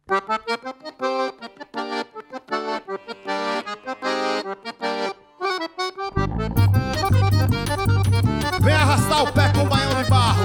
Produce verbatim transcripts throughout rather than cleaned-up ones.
Vem arrastar o pé com o baião de barro.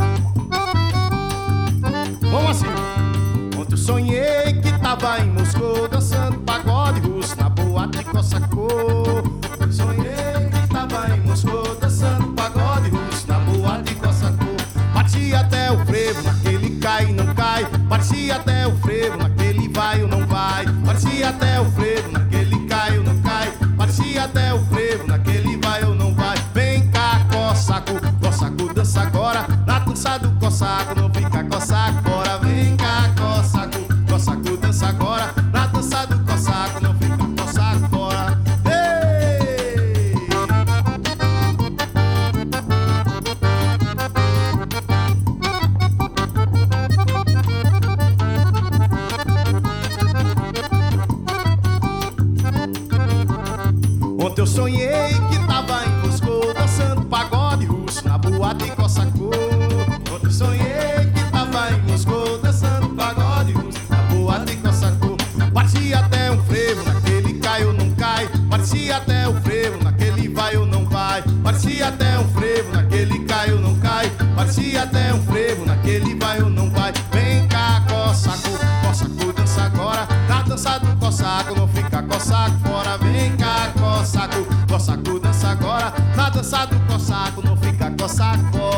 Vamos assim. Ontem eu sonhei que tava em Moscou, dançando pagode russo na boate Cossacô. Sonhei que tava em Moscou, dançando pagode russo na boate Cossacô. Parti até o frevo, naquele cai e não cai. Parti até o frevo, naquele vai ou não vai. Parti até o frevo, naquele cai ou não cai. Parti até o frevo, naquele vai ou não vai. Vem cá, Cossaco, Cossaco, dança agora. Na dança do Cossaco, não fica Cossaco fora. Vem cá, Cossaco, Cossaco, dança agora. Na dança do Cossaco, não fica Cossaco fora. Ei! Ontem eu sonhei que tava em Moscou, dançando pagode russo na boate Cossacô. Ontem eu sonhei que tava em Moscou, dançando pagode russo na boate Cossacô. Parti até um frevo, naquele cai ou não cai. Parti até o frevo, naquele vai ou não vai. Parti até um frevo, naquele cai ou não cai. Parti até um frevo, naquele vai ou não vai. Vem cá, Cossaco, Cossaco, dança agora. Na dança do Cossaco, não fica Cossaco fora. Vem cá, Cossaco, Cossaco, dança agora. Na dança do Cossaco, não fica Cossaco fora.